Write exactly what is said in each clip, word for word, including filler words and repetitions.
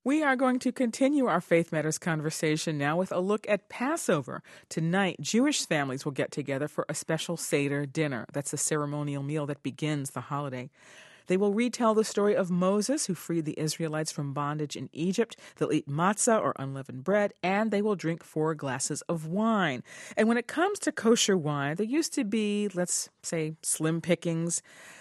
We are going to continue our Faith Matters conversation now with a look at Passover. Tonight, Jewish families will get together for a special Seder dinner. That's a ceremonial meal that begins the holiday. They will retell the story of Moses, who freed the Israelites from bondage in Egypt. They'll eat matzah, or unleavened bread, and they will drink four glasses of wine. And when it comes to kosher wine, there used to be, let's say, slim pickings.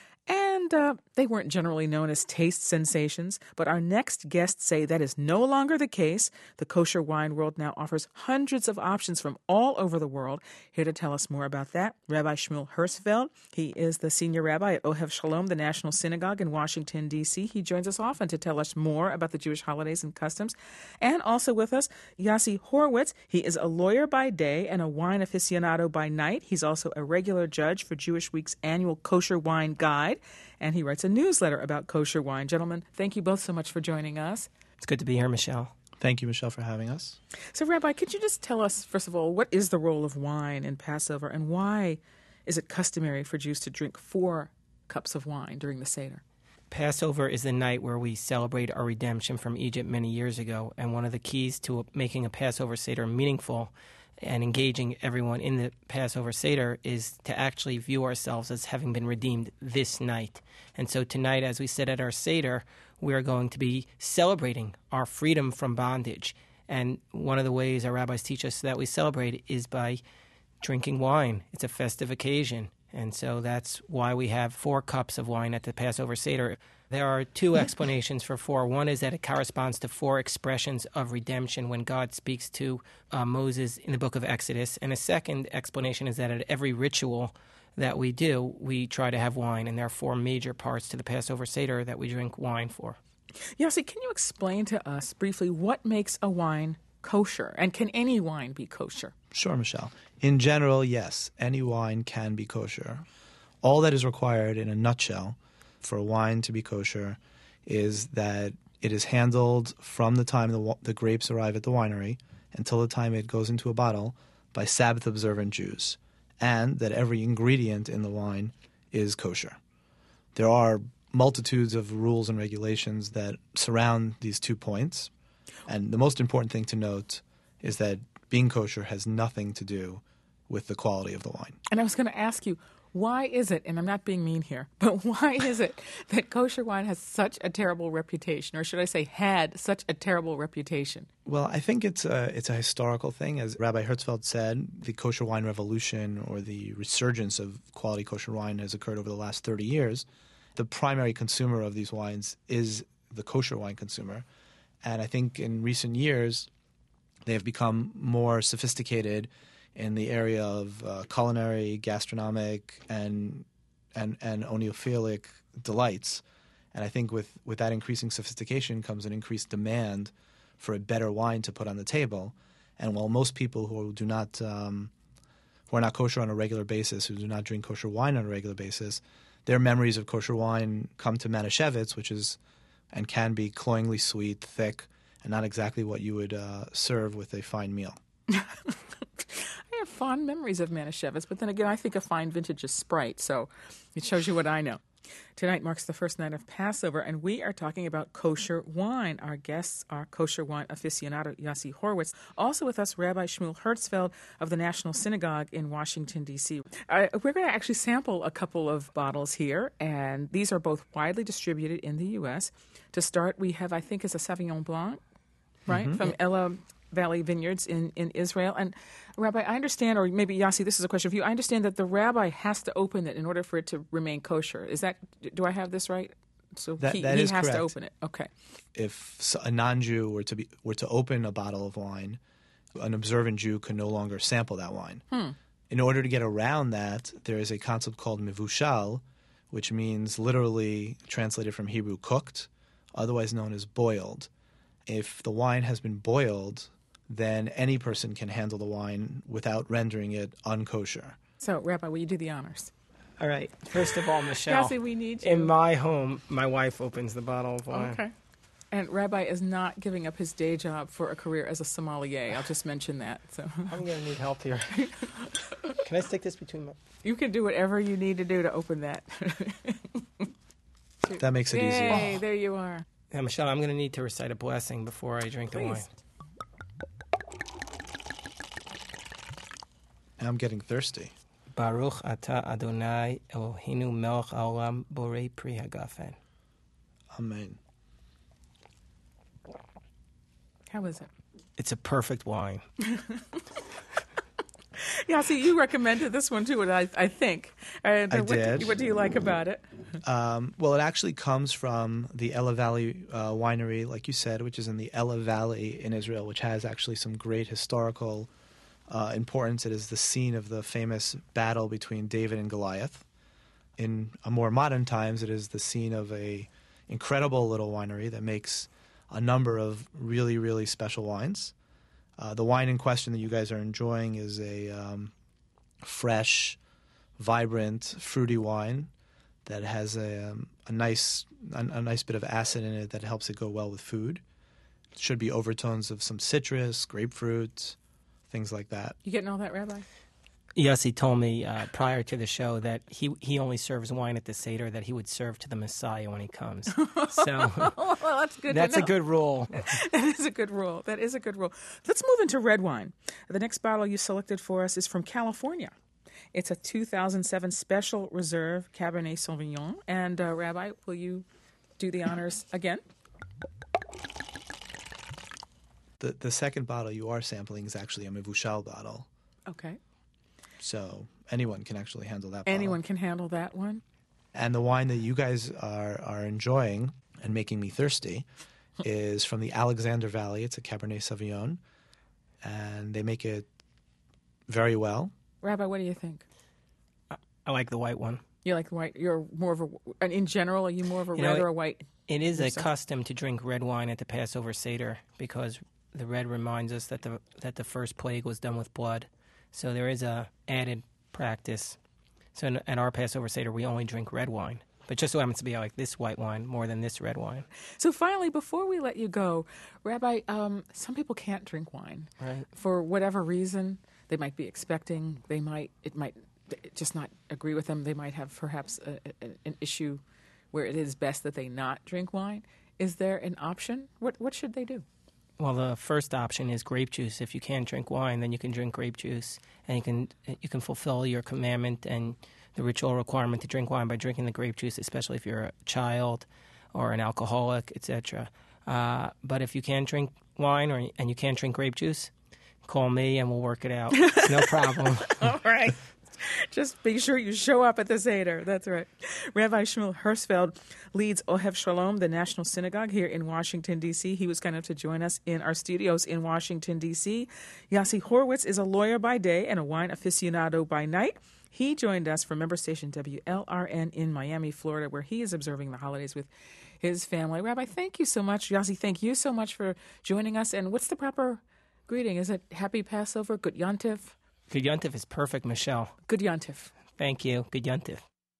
And uh, they weren't generally known as taste sensations, but our next guests say that is no longer the case. The kosher wine world now offers hundreds of options from all over the world. Here to tell us more about that, Rabbi Shmuel Herzfeld. He is the senior rabbi at Ohev Shalom, the National Synagogue in Washington, D C He joins us often to tell us more about the Jewish holidays and customs. And also with us, Yossi Horowitz. He is a lawyer by day and a wine aficionado by night. He's also a regular judge for Jewish Week's annual Kosher Wine Guide, and he writes a newsletter about kosher wine. Gentlemen, thank you both so much for joining us. It's good to be here, Michelle. Thank you, Michelle, for having us. So, Rabbi, could you just tell us, first of all, what is the role of wine in Passover, and why is it customary for Jews to drink four cups of wine during the Seder? Passover is the night where we celebrate our redemption from Egypt many years ago, and one of the keys to making a Passover Seder meaningful and engaging everyone in the Passover Seder is to actually view ourselves as having been redeemed this night. And so tonight, as we sit at our Seder, we are going to be celebrating our freedom from bondage. And one of the ways our rabbis teach us that we celebrate is by drinking wine. It's a festive occasion. And so that's why we have four cups of wine at the Passover Seder. There are two explanations for four. One is that it corresponds to four expressions of redemption when God speaks to uh, Moses in the book of Exodus. And a second explanation is that at every ritual that we do, we try to have wine. And there are four major parts to the Passover Seder that we drink wine for. Yossi, can you explain to us briefly what makes a wine kosher? And can any wine be kosher? Sure, Michelle. In general, yes, any wine can be kosher. All that is required in a nutshell for a wine to be kosher is that it is handled from the time the, the grapes arrive at the winery until the time it goes into a bottle by Sabbath-observant Jews, and that every ingredient in the wine is kosher. There are multitudes of rules and regulations that surround these two points, and the most important thing to note is that being kosher has nothing to do with the quality of the wine. And I was going to ask you, why is it, and I'm not being mean here, but why is it that kosher wine has such a terrible reputation, or should I say had such a terrible reputation? Well, I think it's a, it's a historical thing. As Rabbi Herzfeld said, the kosher wine revolution, or the resurgence of quality kosher wine, has occurred over the last thirty years. The primary consumer of these wines is the kosher wine consumer. And I think in recent years, they have become more sophisticated in the area of uh, culinary, gastronomic, and and and oenophilic delights. And I think with, with that increasing sophistication comes an increased demand for a better wine to put on the table. And while most people who do not um, who are not kosher on a regular basis, who do not drink kosher wine on a regular basis, their memories of kosher wine come to Manischewitz, which is and can be cloyingly sweet, thick, and not exactly what you would uh, serve with a fine meal. I have fond memories of Manischewitz, but then again, I think a fine vintage is Sprite, so it shows you what I know. Tonight marks the first night of Passover, and we are talking about kosher wine. Our guests are kosher wine aficionado Yossi Horowitz. Also with us, Rabbi Shmuel Herzfeld of the National Synagogue in Washington, D C Uh, we're going to actually sample a couple of bottles here, and these are both widely distributed in the U S To start, we have, I think, is a Sauvignon Blanc, right, mm-hmm. from Ella Valley Vineyards in, in Israel. And Rabbi, I understand, or maybe Yossi, this is a question for you. I understand that the rabbi has to open it in order for it to remain kosher. Is that, do I have this right? So that, he, that he is has correct. to open it. Okay. If a non-Jew were to be were to open a bottle of wine, an observant Jew could no longer sample that wine. Hmm. In order to get around that, there is a concept called mivushal, which means literally translated from Hebrew cooked, otherwise known as boiled. If the wine has been boiled, then any person can handle the wine without rendering it unkosher. So, Rabbi, will you do the honors? All right. First of all, Michelle, Yossi, we need you. In my home, my wife opens the bottle of wine. Okay. And Rabbi is not giving up his day job for a career as a sommelier. I'll just mention that. So I'm going to need help here. Can I stick this between my... You can do whatever you need to do to open that. That makes it Yay, easier. There you are. Now, Michelle, I'm going to need to recite a blessing before I drink Please. the wine. I'm getting thirsty. Baruch atah Adonai Eloheinu melech haolam borei pri hagafen. Amen. How is it? It's a perfect wine. Yeah, see, you recommended this one too, and I, I think. And, uh, I what did. Do, what do you like about it? Um, well, it actually comes from the Ella Valley uh, winery, like you said, which is in the Ella Valley in Israel, which has actually some great historical uh, importance. It is the scene of the famous battle between David and Goliath. In uh, more modern times, it is the scene of a incredible little winery that makes a number of really, really special wines. Uh, the wine in question that you guys are enjoying is a um, fresh, vibrant, fruity wine that has a, um, a nice a, a nice bit of acid in it that helps it go well with food. It should be overtones of some citrus, grapefruit, things like that. You getting all that, Rabbi? Yossi told me uh, prior to the show that he he only serves wine at the Seder that he would serve to the Messiah when he comes. So Well, that's good. that's to a know. good rule. That is a good rule. That is a good rule. Let's move into red wine. The next bottle you selected for us is from California. It's a two thousand seven Special Reserve Cabernet Sauvignon. And, uh, Rabbi, will you do the honors again? The the second bottle you are sampling is actually a Mevushal bottle, Okay. so anyone can actually handle that bottle. Anyone can handle that one. And the wine that you guys are, are enjoying and making me thirsty is from the Alexander Valley. It's a Cabernet Sauvignon, and they make it very well. Rabbi, what do you think? I like the white one. You like white? You're more of a, and in general, are you more of a You know, red it- or a white? It is a Yourself? custom to drink red wine at the Passover Seder because the red reminds us that the that the first plague was done with blood. So there is a added practice. So in, at our Passover Seder, we only drink red wine. But just so happens to be I like this white wine more than this red wine. So finally, before we let you go, Rabbi, um, some people can't drink wine Right. for whatever reason. They might be expecting. They might. It might just not agree with them. They might have perhaps a, a, an issue where it is best that they not drink wine. Is there an option? What What should they do? Well, the first option is grape juice. If you can't drink wine, then you can drink grape juice, and you can you can fulfill your commandment and the ritual requirement to drink wine by drinking the grape juice, especially if you're a child or an alcoholic, et cetera. Uh, but if you can't drink wine or and you can't drink grape juice, call me and we'll work it out. It's no problem. All right. Just be sure you show up at the Seder. That's right. Rabbi Shmuel Hirschfeld leads Ohev Shalom, the National Synagogue here in Washington, D C. He was kind enough to join us in our studios in Washington, D C. Yossi Horowitz is a lawyer by day and a wine aficionado by night. He joined us from member station W L R N in Miami, Florida, where he is observing the holidays with his family. Rabbi, thank you so much. Yossi, thank you so much for joining us. And what's the proper greeting? Is it Happy Passover? Good Yontif? Good Yontif is perfect, Michelle. Good Yontif. Thank you. Good Yontif.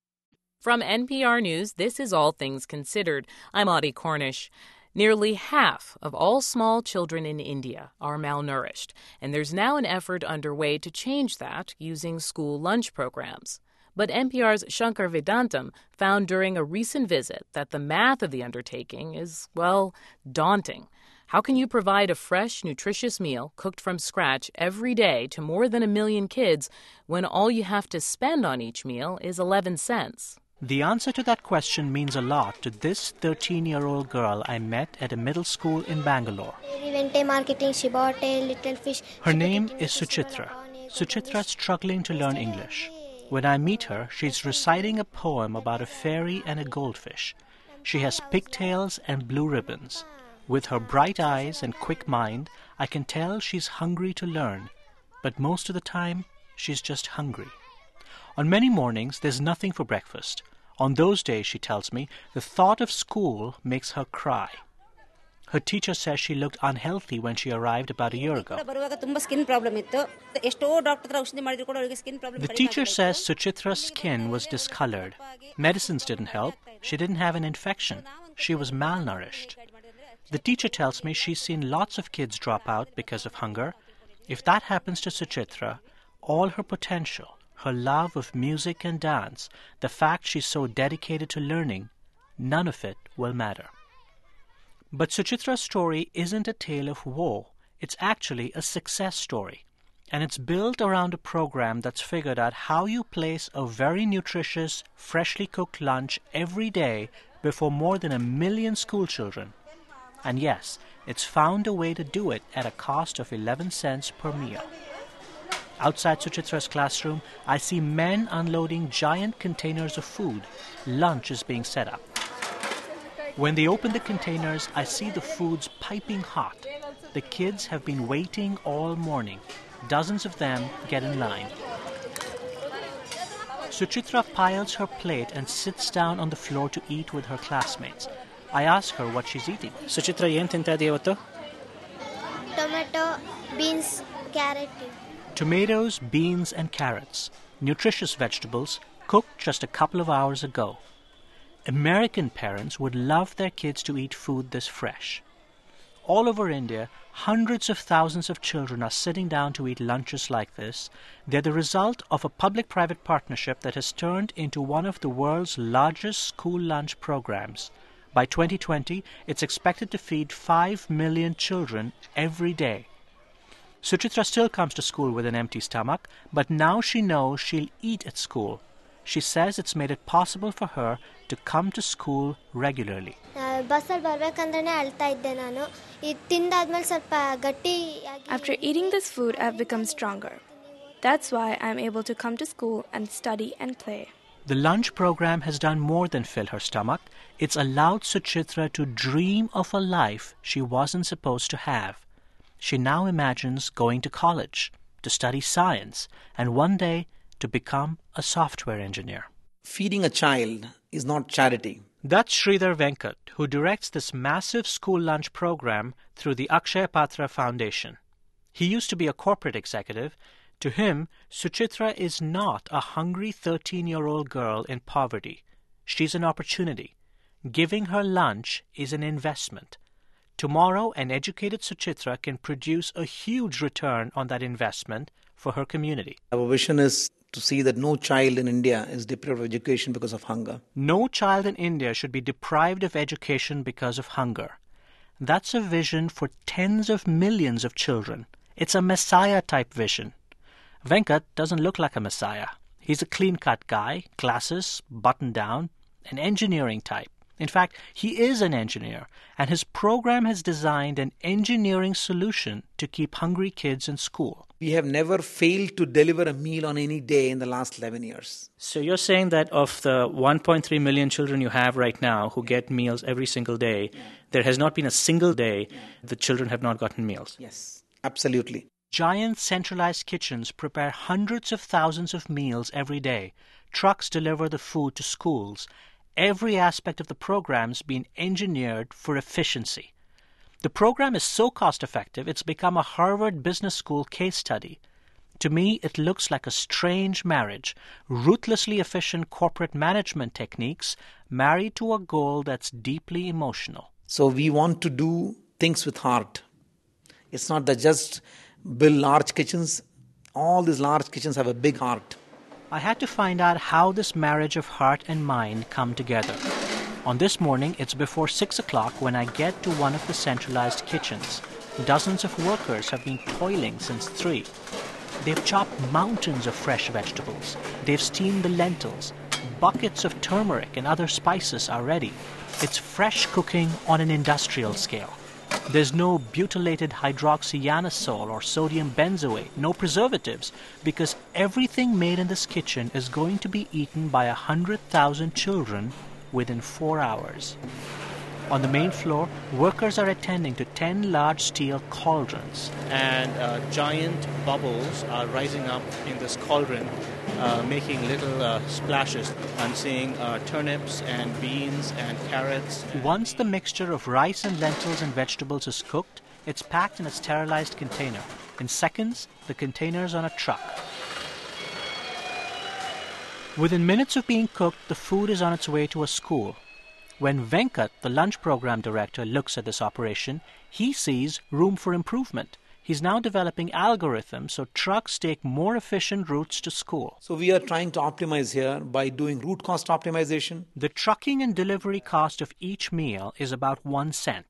From N P R News, this is All Things Considered. I'm Audie Cornish. Nearly half of all small children in India are malnourished, and there's now an effort underway to change that using school lunch programs. But N P R's Shankar Vedantam found during a recent visit that the math of the undertaking is, well, daunting. How can you provide a fresh, nutritious meal cooked from scratch every day to more than a million kids when all you have to spend on each meal is eleven cents? The answer to that question means a lot to this thirteen-year-old girl I met at a middle school in Bangalore. Her name is Suchitra. Suchitra's struggling to learn English. When I meet her, she's reciting a poem about a fairy and a goldfish. She has pigtails and blue ribbons. With her bright eyes and quick mind, I can tell she's hungry to learn. But most of the time, she's just hungry. On many mornings, there's nothing for breakfast. On those days, she tells me, the thought of school makes her cry. Her teacher says she looked unhealthy when she arrived about a year ago. The teacher says Suchitra's skin was discolored. Medicines didn't help. She didn't have an infection. She was malnourished. The teacher tells me she's seen lots of kids drop out because of hunger. If that happens to Suchitra, all her potential, her love of music and dance, the fact she's so dedicated to learning, none of it will matter. But Suchitra's story isn't a tale of woe. It's actually a success story. And it's built around a program that's figured out how you place a very nutritious, freshly cooked lunch every day before more than a million school children. And yes, it's found a way to do it at a cost of eleven cents per meal. Outside Suchitra's classroom, I see men unloading giant containers of food. Lunch is being set up. When they open the containers, I see the foods piping hot. The kids have been waiting all morning. Dozens of them get in line. Suchitra piles her plate and sits down on the floor to eat with her classmates. I ask her what she's eating. Suchitra, ಏನು ತಿಂತಾ ಇದೀಯ ಇವತ್ತು? Tomato, beans, carrot. Tomatoes, beans, and carrots. Nutritious vegetables cooked just a couple of hours ago. American parents would love their kids to eat food this fresh. All over India, hundreds of thousands of children are sitting down to eat lunches like this. They're the result of a public-private partnership that has turned into one of the world's largest school lunch programs. By twenty twenty, it's expected to feed five million children every day. Suchitra still comes to school with an empty stomach, but now she knows she'll eat at school. She says it's made it possible for her to come to school regularly. After eating this food, I've become stronger. That's why I'm able to come to school and study and play. The lunch program has done more than fill her stomach. It's allowed Suchitra to dream of a life she wasn't supposed to have. She now imagines going to college, to study science, and one day to become a software engineer. Feeding a child is not charity. That's Sridhar Venkat, who directs this massive school lunch program through the Akshaya Patra Foundation. He used to be a corporate executive. To him, Suchitra is not a hungry thirteen-year-old girl in poverty. She's an opportunity. Giving her lunch is an investment. Tomorrow, an educated Suchitra can produce a huge return on that investment for her community. Our vision is to see that no child in India is deprived of education because of hunger. No child in India should be deprived of education because of hunger. That's a vision for tens of millions of children. It's a Messiah-type vision. Venkat doesn't look like a Messiah. He's a clean-cut guy, glasses, buttoned down, an engineering type. In fact, he is an engineer, and his program has designed an engineering solution to keep hungry kids in school. We have never failed to deliver a meal on any day in the last eleven years. So you're saying that of the one point three million children you have right now who get meals every single day, yeah. there has not been a single day yeah. the children have not gotten meals? Yes, absolutely. Giant centralized kitchens prepare hundreds of thousands of meals every day. Trucks deliver the food to schools. Every aspect of the program's been engineered for efficiency. The program is so cost-effective, it's become a Harvard Business School case study. To me, it looks like a strange marriage, ruthlessly efficient corporate management techniques married to a goal that's deeply emotional. So we want to do things with heart. It's not that just build large kitchens. All these large kitchens have a big heart. I had to find out how this marriage of heart and mind come together. On this morning, it's before six o'clock when I get to one of the centralized kitchens. Dozens of workers have been toiling since three. They've chopped mountains of fresh vegetables. They've steamed the lentils. Buckets of turmeric and other spices are ready. It's fresh cooking on an industrial scale. There's no butylated hydroxyanisole or sodium benzoate, no preservatives, because everything made in this kitchen is going to be eaten by a hundred thousand children within four hours. On the main floor, workers are attending to ten large steel cauldrons. And uh, giant bubbles are rising up in this cauldron, uh, making little uh, splashes. I'm seeing uh, turnips and beans and carrots. Once the mixture of rice and lentils and vegetables is cooked, it's packed in a sterilized container. In seconds, the container's on a truck. Within minutes of being cooked, the food is on its way to a school. When Venkat, the lunch program director, looks at this operation, he sees room for improvement. He's now developing algorithms so trucks take more efficient routes to school. So we are trying to optimize here by doing route cost optimization. The trucking and delivery cost of each meal is about one cent.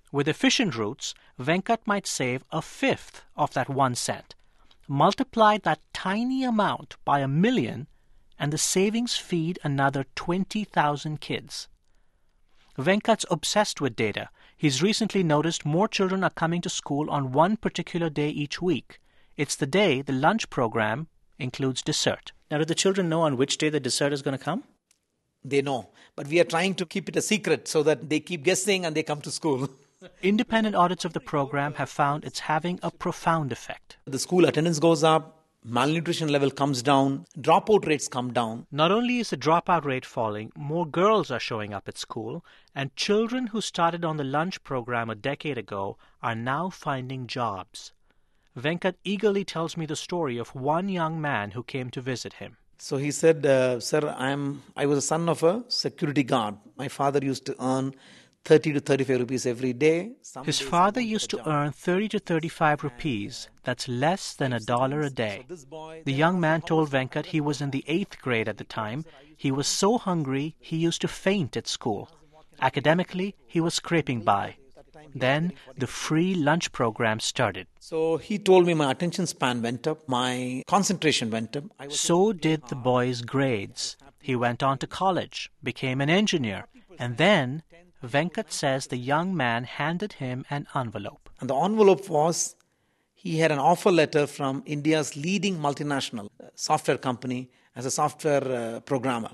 With efficient routes, Venkat might save a fifth of that one cent. Multiply that tiny amount by a million, and the savings feed another twenty thousand kids. Venkat's obsessed with data. He's recently noticed more children are coming to school on one particular day each week. It's the day the lunch program includes dessert. Now, do the children know on which day the dessert is going to come? They know, but we are trying to keep it a secret so that they keep guessing and they come to school. Independent audits of the program have found it's having a profound effect. The school attendance goes up, malnutrition level comes down, dropout rates come down. Not only is the dropout rate falling, more girls are showing up at school, and children who started on the lunch program a decade ago are now finding jobs. Venkat eagerly tells me the story of one young man who came to visit him. So he said, uh, sir, I'm, I was a son of a security guard. My father used to earn thirty to thirty-five rupees every day. Some His father used to earn thirty to thirty-five rupees. That's less than a dollar a day. The young man told Venkat he was in the eighth grade at the time. He was so hungry he used to faint at school. Academically, he was scraping by. Then the free lunch program started. So he told me my attention span went up, my concentration went up. So did the boy's grades. He went on to college, became an engineer, and then Venkat says the young man handed him an envelope. And the envelope was, he had an offer letter from India's leading multinational software company as a software uh, programmer.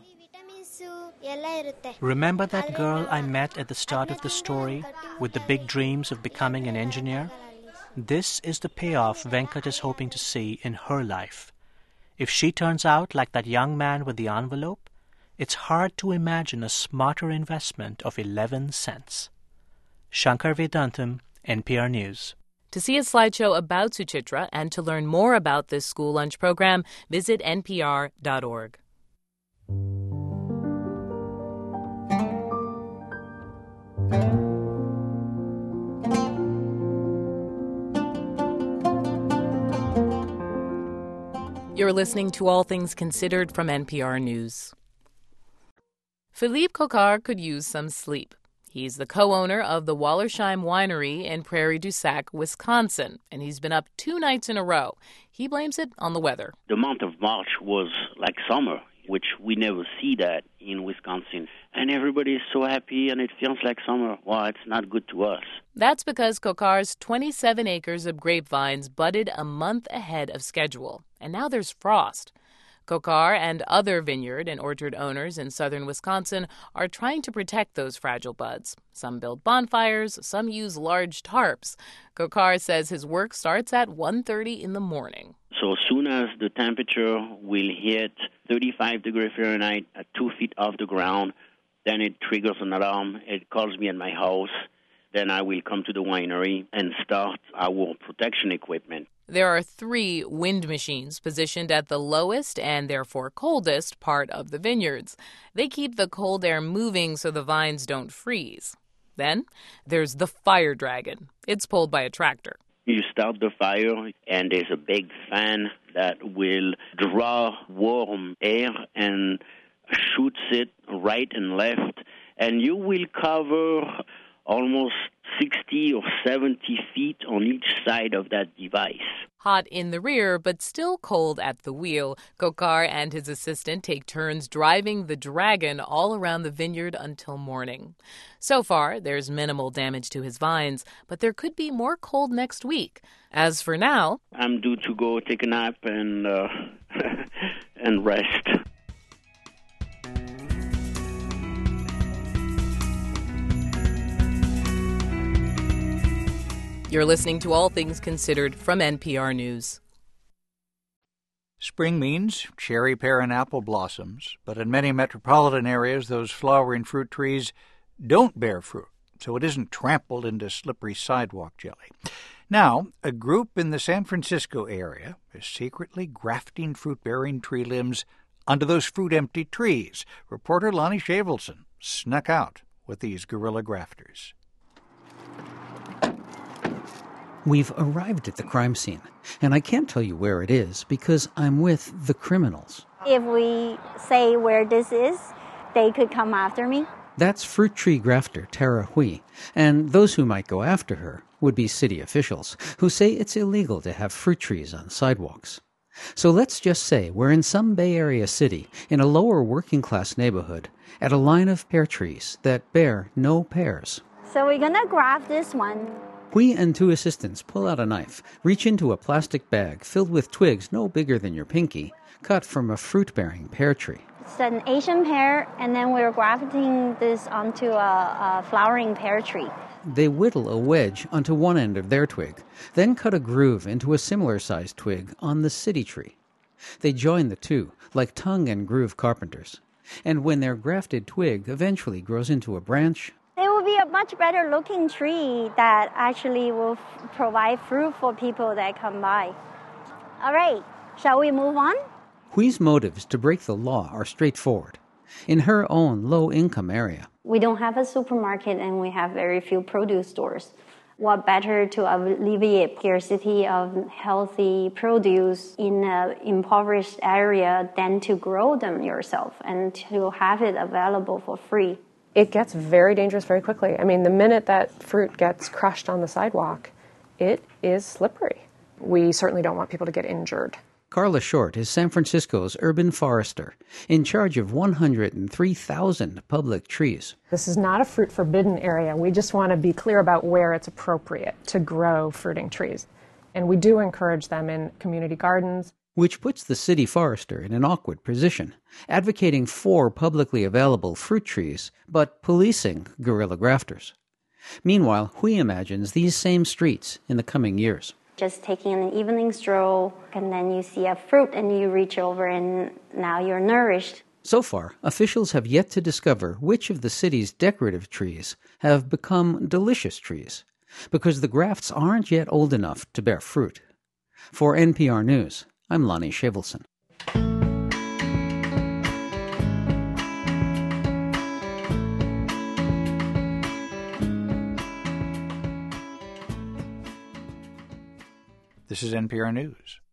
Remember that girl I met at the start of the story with the big dreams of becoming an engineer? This is the payoff Venkat is hoping to see in her life. If she turns out like that young man with the envelope, it's hard to imagine a smarter investment of eleven cents. Shankar Vedantam, N P R News. To see a slideshow about Suchitra and to learn more about this school lunch program, visit N P R dot org. You're listening to All Things Considered from N P R News. Philippe Cocard could use some sleep. He's the co-owner of the Wallersheim Winery in Prairie du Sac, Wisconsin, and he's been up two nights in a row. He blames it on the weather. The month of March was like summer, which we never see that in Wisconsin. And everybody is so happy and it feels like summer. Well, it's not good to us. That's because Cocard's twenty-seven acres of grapevines budded a month ahead of schedule. And now there's frost. Cocard and other vineyard and orchard owners in southern Wisconsin are trying to protect those fragile buds. Some build bonfires, some use large tarps. Cocard says his work starts at one thirty in the morning. So as soon as the temperature will hit thirty-five degrees Fahrenheit at two feet off the ground, then it triggers an alarm. It calls me at my house. Then I will come to the winery and start our protection equipment. There are three wind machines positioned at the lowest and therefore coldest part of the vineyards. They keep the cold air moving so the vines don't freeze. Then there's the fire dragon. It's pulled by a tractor. You start the fire, and there's a big fan that will draw warm air and shoots it right and left. And you will cover almost sixty or seventy feet on each side of that device. Hot in the rear, but still cold at the wheel, Cocard and his assistant take turns driving the dragon all around the vineyard until morning. So far, there's minimal damage to his vines, but there could be more cold next week. As for now, I'm due to go take a nap and uh, and rest. You're listening to All Things Considered from N P R News. Spring means cherry, pear, and apple blossoms, but in many metropolitan areas, those flowering fruit trees don't bear fruit, so it isn't trampled into slippery sidewalk jelly. Now, a group in the San Francisco area is secretly grafting fruit-bearing tree limbs onto those fruit-empty trees. Reporter Lonnie Shavelson snuck out with these guerrilla grafters. We've arrived at the crime scene, and I can't tell you where it is because I'm with the criminals. If we say where this is, they could come after me. That's fruit tree grafter Tara Hui, and those who might go after her would be city officials, who say it's illegal to have fruit trees on sidewalks. So let's just say we're in some Bay Area city, in a lower working-class neighborhood, at a line of pear trees that bear no pears. So we're going to graft this one. Hui and two assistants pull out a knife, reach into a plastic bag filled with twigs no bigger than your pinky, cut from a fruit-bearing pear tree. It's an Asian pear, and then we're grafting this onto a, a flowering pear tree. They whittle a wedge onto one end of their twig, then cut a groove into a similar-sized twig on the city tree. They join the two, like tongue and groove carpenters. And when their grafted twig eventually grows into a branch, it will be a much better looking tree that actually will f- provide fruit for people that come by. All right, shall we move on? Hui's motives to break the law are straightforward. In her own low-income area, we don't have a supermarket and we have very few produce stores. What better to alleviate scarcity of healthy produce in an impoverished area than to grow them yourself and to have it available for free? It gets very dangerous very quickly. I mean, the minute that fruit gets crushed on the sidewalk, it is slippery. We certainly don't want people to get injured. Carla Short is San Francisco's urban forester, in charge of one hundred three thousand public trees. This is not a fruit forbidden area. We just want to be clear about where it's appropriate to grow fruiting trees. And we do encourage them in community gardens. Which puts the city forester in an awkward position, advocating for publicly available fruit trees, but policing guerrilla grafters. Meanwhile, Hui imagines these same streets in the coming years. Just taking an evening stroll, and then you see a fruit and you reach over and now you're nourished. So far, officials have yet to discover which of the city's decorative trees have become delicious trees, because the grafts aren't yet old enough to bear fruit. For N P R News, I'm Lonnie Shavelson. This is N P R News.